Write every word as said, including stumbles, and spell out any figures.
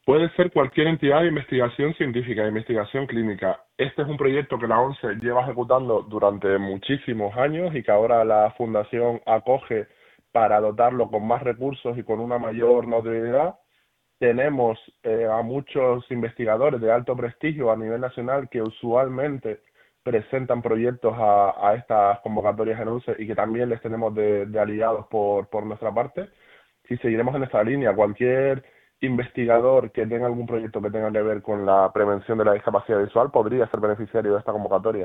Puede ser cualquier entidad de investigación científica, de investigación clínica. Este es un proyecto que la ONCE lleva ejecutando durante muchísimos años y que ahora la Fundación acoge para dotarlo con más recursos y con una mayor notoriedad. Tenemos eh, a muchos investigadores de alto prestigio a nivel nacional que usualmente presentan proyectos a, a estas convocatorias en ONCE y que también les tenemos de, de aliados por, por nuestra parte. Y seguiremos en esta línea. Cualquier investigador que tenga algún proyecto que tenga que ver con la prevención de la discapacidad visual podría ser beneficiario de esta convocatoria.